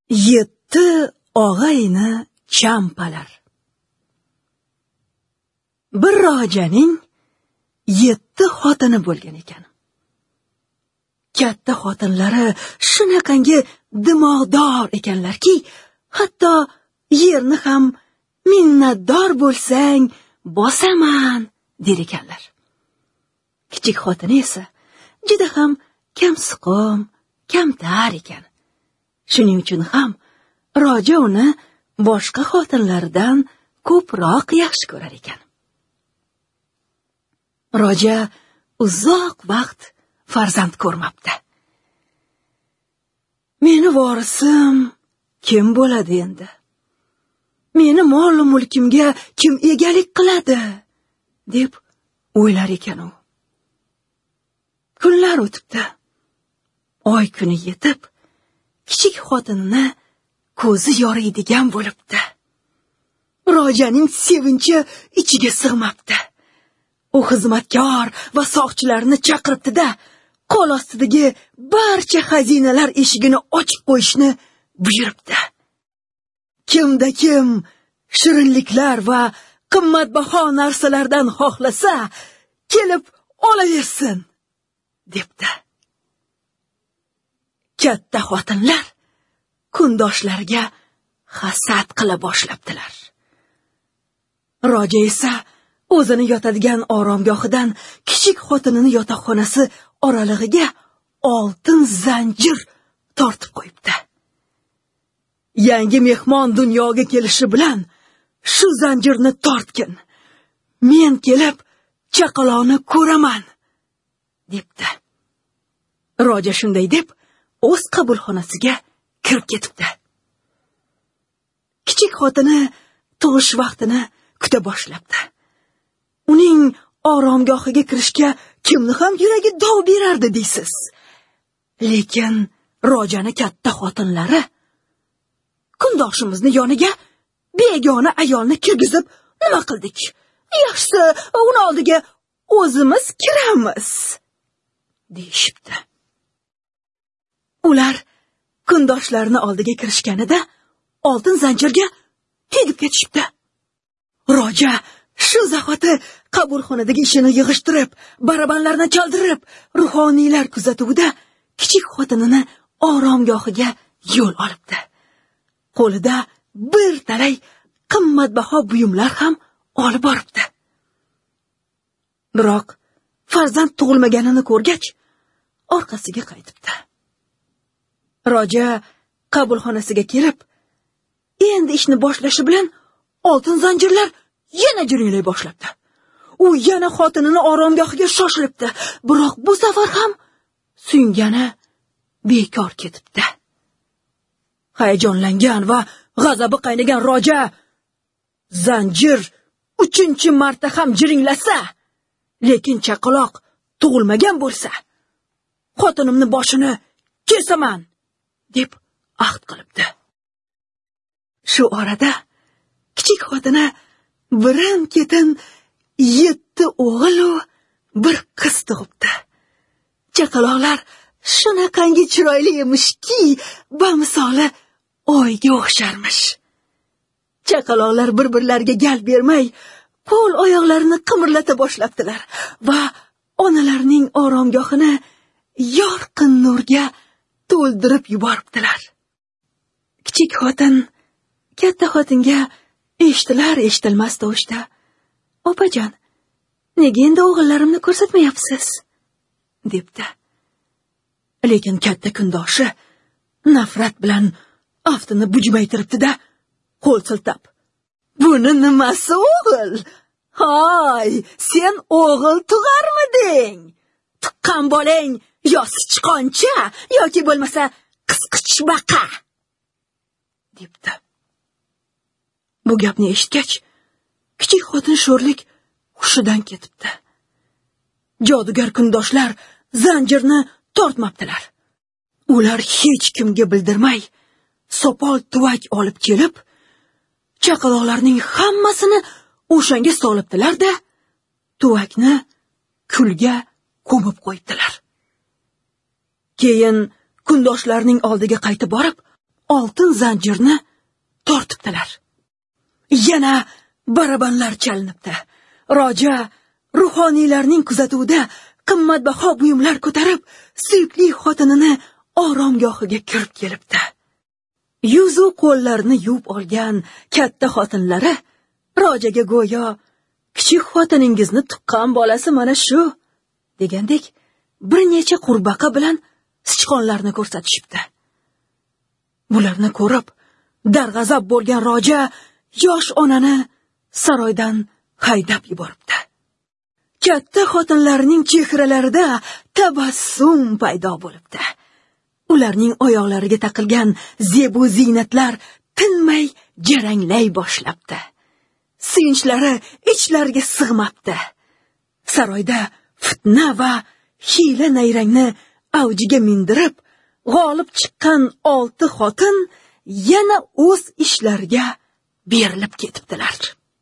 7 og'ayni champalar. Bir rojaning 7 xotini bo'lgan ekan. Katta xotinlari shunaqangi dimog'dor ekanlarki, hatto yerni ham minnatdor bo'lsang bosaman der ekanlar. Kichik xotini esa juda ham kamsuqum, kamtar ekan. Shuning uchun ham roja uni boshqa xotinlardan ko'proq yaxshi ko'rar ekan. Roja uzoq vaqt farzand ko'rmabdi. Meni vorisim kim bo'ladi endi? Meni mol-mulkimga kim egalik qiladi? deb o'ylar ekan u. Kunlar o'tibdi. Oy kuni yetib, kichik xotinini ko'zi yoriydigan bo'libdi. Rojaning sevinchi ichiga sig'mabdi. U xizmatkor va soqchilarni chaqiribdi-da, qo'l ostidagi barcha xazinalar eshigini ochib qo'yishni buyuribdi. Kimda kim shirinliklar va qimmatbaho narsalardan xohlasa, kelib olaversin, debdi. Katta xotinlar kundoshlariga hasad qila boshlabdilar. Roja esa o'zini yotadigan oromgohidan kichik xotinini yotoqxonasi oralig'iga oltin zanjir tortib qo'yibdi. Yangi mehmon dunyoga kelishi bilan shu zanjirni tortgin. Men kelib chaqaloqni ko'raman, debdi. Roja shunday deb o'z qabulxonasiga kirib ketibdi. Kichik xotini tug'ish vaqtini kuta boshlabdi. Uning oromgohiga kirishga kimni ham yuragi dov berardi deysiz. Lekin Rojani katta xotinlari kundoshimizni yoniga begona ayolni kirgizib nima qildik? Yaxshisi, uni oldiga o'zimiz kiramiz, deyishibdi. Ular kundoshlarini oldiga kirishganida oltin zanjirga tegib ketishibdi. Roja shu zahoti qabulxonadagi ishini yig'ishtirib, barabanlarni chaldirib, ruhoniylar kuzatuvida kichik xotinini oromgohiga yo'l olibdi. Qo'lida bir talay qimmatbaho buyumlar ham olib boribdi. Biroq farzand tug'ilmaganini ko'rgach, orqasiga qaytibdi. Roja qabulxonasiga kelib, endi ishni boshlashi bilan oltin zanjirlar yana jiringlay boshlabdi. U yana xotinini oromgohiga shoshilibdi, biroq bu safar ham suyungani bekor ketibdi. Hayajonlangan va g'azabi qaynagan Roja zanjir 3-marta ham jiringlasa, lekin chaqaloq tug'ilmagan bo'lsa, xotinimni boshini kesaman, deb ahd qilibdi. Shu orada kichik xotini birin-ketin 7 o'g'il va bir qiz tug'ibdi. Chaqaloqlar shunaqangi chiroyli emishki, bamisoli oyga o'xsharmish. Chaqaloqlar bir-birlariga gal bermay, qo'l oyoqlarini qimirlata boshlabdilar va onalarining oromgohini yorqin nurga to'ldirib yuboribdilar. Kichik xotin katta xotinga eshitilar-eshitilmas tovushda: "Opajon, nega endi o'g'illarimni ko'rsatmayapsiz?" debdi. Lekin katta kundoshi nafrat bilan aftini bujmaytiribdi-da, qo'l siltab: "Buni nimasi o'g'il? Hoy, sen o'g'il tug'armiding? Tuqqan bolang yo sichqoncha yoki bo'lmasa qisqichbaqa", debdi. Bu gapni eshitgach, kichik xotin sho'rlik hushidan ketibdi. Jodugar kundoshlar zanjirni tortmabdilar. Ular hech kimga bildirmay sopol tuvak olib kelib, chaqaloqlarning hammasini o'shanga solibdilar-da, tuvakni kulga ko'mib qo'yibdilar. Keyin kundoshlarning oldiga qaytib borib, oltin zanjirni tortibdilar. Yana barabanlar chalinibdi. Roja ruhoniylarning kuzatuvida qimmatbaho buyumlar ko'tarib, suyukli xotinini oromgohiga kirib kelibdi. Yuzu qo'llarini yuvib olgan katta xotinlari Rojaga go'yo kichik xotiningizni tuqqan bolasi mana shu degandek bir necha qurbaqa bilan sichqonlarni ko'rsatishibdi. Bularni ko'rib darg'azab bo'lgan Roja yosh onani saroydan haydab yuboribdi. Katta xotinlarning chehralarida tabassum paydo bo'libdi. Ularning oyoqlariga taqilgan zebu ziynatlar tinmay jaranglay boshlabdi. Sevinchlari ichlariga sig'mabdi. Saroyda fitna va hiyla nayrangni avjiga mindirib, g'olib chiqqan 6 xotin yana o'z ishlariga berilib ketibdilar.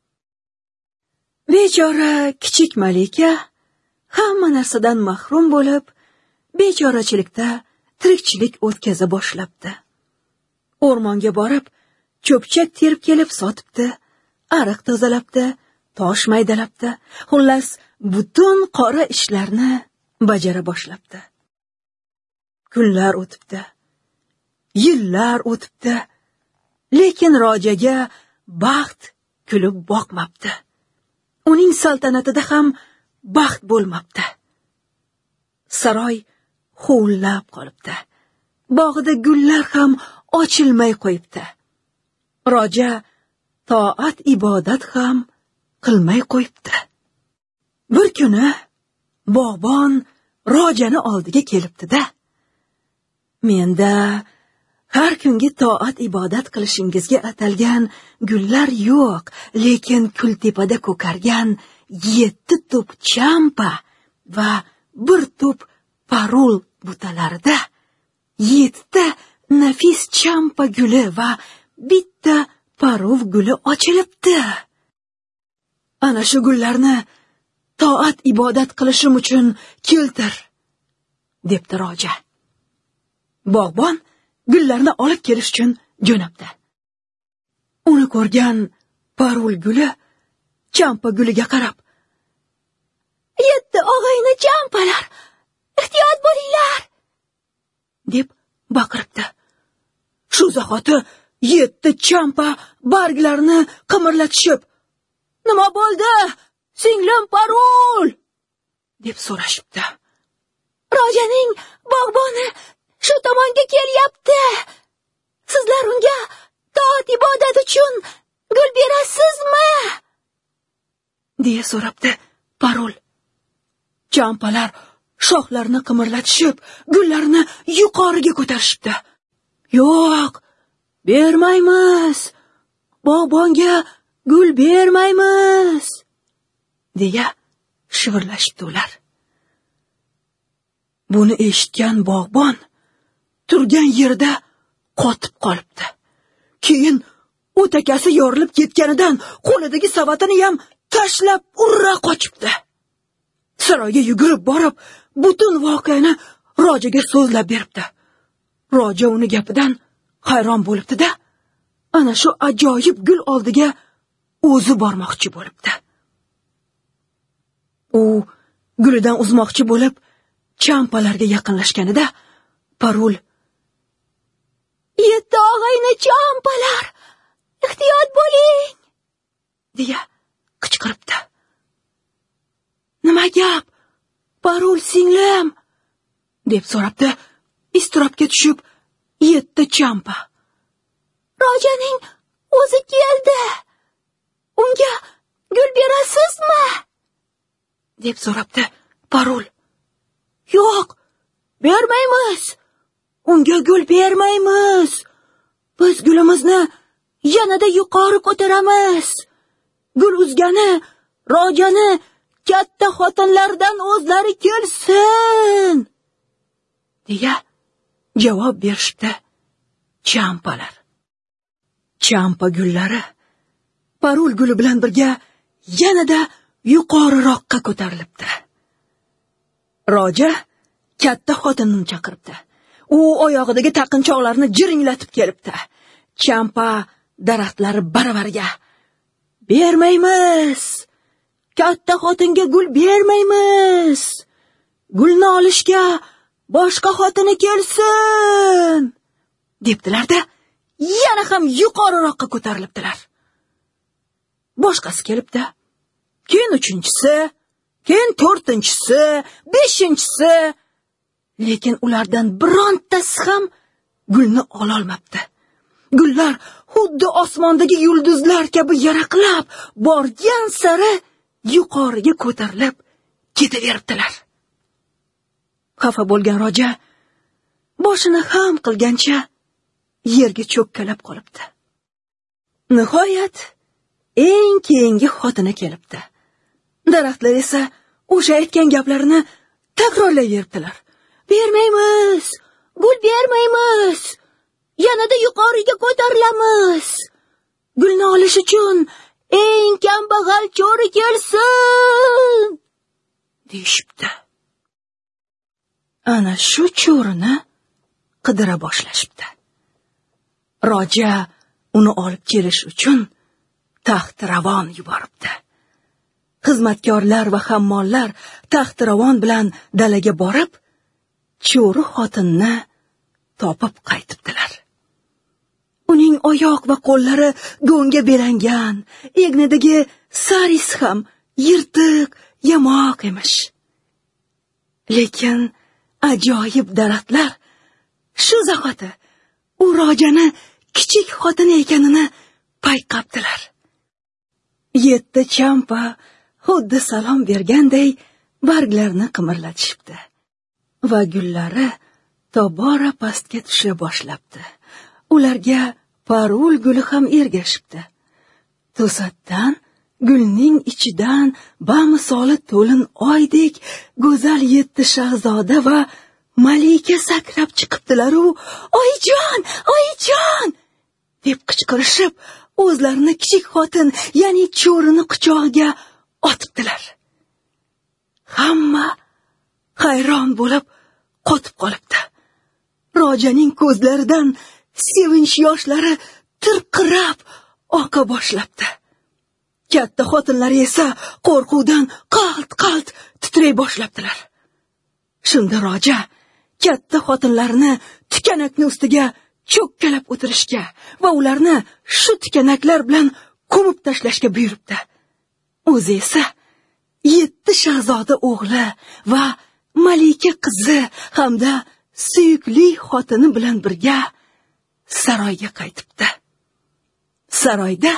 Bechora kichik malika hamma narsadan mahrum bo'lib, bechorachilikda tirikchilik o'tkaza boshlabdi. O'rmonga borib, cho'pchak terib kelib sotibdi, ariq tozalabdi, tosh maydalabdi. Xullas, butun qora ishlarni bajara boshlabdi. Kunlar o'tibdi, yillar o'tibdi, lekin Rojaga baxt kulib boqmabdi. Uning saltanatida ham baxt bo'lmabdi. Saroy huvillab qolibdi. Bog'ida gullar ham ochilmay qo'yibdi. Roja toat ibodat ham qilmay qo'yibdi. Bir kuni bog'bon Rojani oldiga kelibdi-da. Menda har kungi toat ibodat qilishingizga atalgan gullar yo'q, lekin kultepada ko'kargan 7 tup champa va 1 tup parul butalarida 7 ta nafis champa guli va 1 ta parov guli ochilibdi. Ana shu gullarni toat ibodat qilishim uchun keltir, debdi Roja. Bog'bon gullarni olib kelish uchun jo'nabdi. Uni ko'rgan parul guli champa guliga qarab, 7 og'ayni champalar, ehtiyot bo'linglar, deb baqiribdi. Shu zahoti 7 champa barglarini qimirlatishib, "Nima bo'ldi, singlim parul?" deb so'rashibdi. "Rojaning bog'boni shu tomonga kelyapti. Sizlar unga toat ibodat uchun gul berasizmi?" deya so'rabdi parul. Champalar shoxlarini qimirlatishib, gullarni yuqoriga ko'tarishibdi. "Yo'q, bermaymiz. Bog'bonga gul bermaymiz", deya shivirlashibdi ular. Buni eshitgan bog'bon turgan yerida qotib qolibdi. Keyin o'takasi yorilib ketganidan qo'lidagi savatini ham tashlab urra qochibdi. Saroyga yugurib borib, butun voqeani Rojaga so'zlab beribdi. Roja uni gapidan hayron bo'libdi-da, ana shu ajoyib gul oldiga o'zi bormoqchi bo'libdi. U gulidan uzmoqchi bo'lib, champalarga yaqinlashganida parul, "7 og'ayni champalar, ehtiyot bo'ling", deya qichqiribdi. "Nima gap, parul singlim?" deb so'rabdi, iztirobga tushib 7 champa. "Rojaning o'zi keldi. Unga gul berasizmi?" deb so'rabdi parul. "Yo'q, bermaymiz. Unga gul bermaymiz. Biz gulimizni yanada yuqori ko'taramiz. Gul uzgani Rojani katta xotinlardan o'zlari kelsin", deya javob berishdi champalar. Champa gullari parul guli bilan birga yanada yuqoriroqqa ko'tarilibdi. Roja katta xotinini chaqiribdi. U oyog'idagi taqinchoqlarni jiringlatib kelibdi. Champa daraxtlari baravariga. Bermaymiz. Katta xotinga gul bermaymiz. Gulni olishga boshqa xotini kelsin, debdilar-da, yana ham yuqoriroqqa ko'tarilibdilar. Boshqasi kelibdi. Keyin 3-chisi, keyin 4-chisi, 5-chisi. Lekin ulardan birontasi ham gulni ola olmabdi. Gullar xuddi osmondagi yulduzlar kabi yaraqlab, borgan sari yuqoriga ko'tarilib ketaveribdilar. Xafa bo'lgan Roja boshini ham qilgancha yerga cho'kkalab qolibdi. Nihoyat eng keyingi xotini kelibdi. Daraxtlar esa o'sha aytgan gaplarini takrorlayverdilar. Bermaymiz, gul bermaymiz. Yanada yuqoriga ko'tarilamiz. Gulni olish uchun eng kambag'al cho'ri kelsin, deyishibdi. Ana shu cho'rini qidira boshlashibdi. Roja uni olib kelish uchun taxtiravon yuboribdi. Xizmatkorlar va hammollar taxtiravon bilan dalaga borib, cho'ri xotinni topib qaytibdilar. Uning oyoq va qo'llari go'ngga belangan, egnidagi saris ham yirtiq, yamoq emish. Lekin ajoyib daraxtlar shu zahoti u Rojani kichik xotin ekanini payqabdilar. 7 champa xuddi salom berganday barglarni qimirlatishibdi va gullari tobora pastga tusha boshlabdi. Ularga parul guli ham ergashibdi. To'satdan gulning ichidan bamisoli to'lin oydek go'zal 7 shahzoda va malika sakrab chiqibdilar-u, "Oyijon, oyijon!" deb qichqirishib, o'zlarini kichik xotin, ya'ni cho'rini quchog'iga otibdilar. Hamma hayron bo'lib qotib qolibdi. Rojaning ko'zlaridan sevinch yoshlari tirqirab oqa boshlabdi. Katta xotinlar esa qo'rquvdan qalt-qalt titray boshlabdilar. Shunda Roja katta xotinlarni tikanakni ustiga cho'kkalab o'tirishga va ularni shu tikanaklar bilan ko'mib tashlashga buyuribdi. O'zi esa 7 shahzoda o'g'li va malika qizi hamda suyukli xotini bilan birga saroyga qaytibdi. Saroyda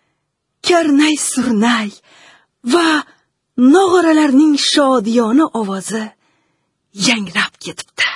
karnay-surnay va nog'oralarning shodiyona ovozi yangrab ketibdi.